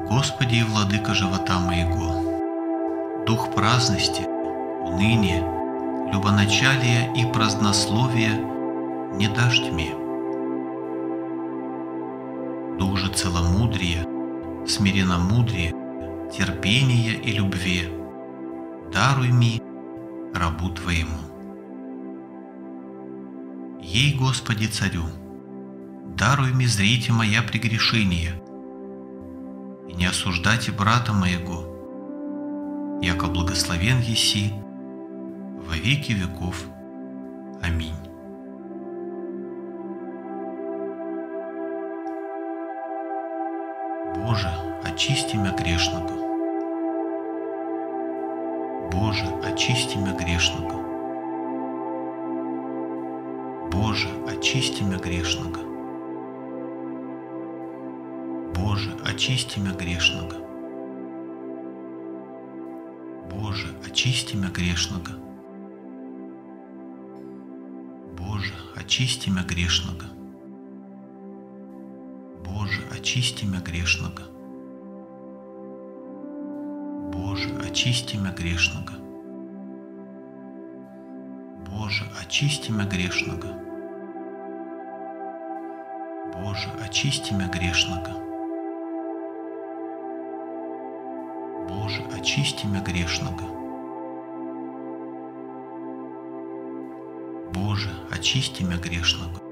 Господи и Владыка живота моего, дух праздности, уныния, любоначалия и празднословия не дашь тьме. Дух же целомудрия, смиренномудрия, терпения и любви даруй ми, рабу Твоему. Ей, Господи, Царю, даруй ми зрите моя прегрешения, и не осуждайте брата моего, яко благословен еси во веки веков. Аминь. Боже, очисти мя грешного. Боже, очисти мя грешного. Боже, очисти мя грешного. Боже, очисти мя грешного. Боже, очисти мя грешного. Боже, очисти мя грешного. Боже, очисти мя грешного. Боже, очисти мя грешного. Боже, очисти мя грешного. Боже, очисти мя грешного. Боже, очисти мя грешного. Боже, очисти мя грешного.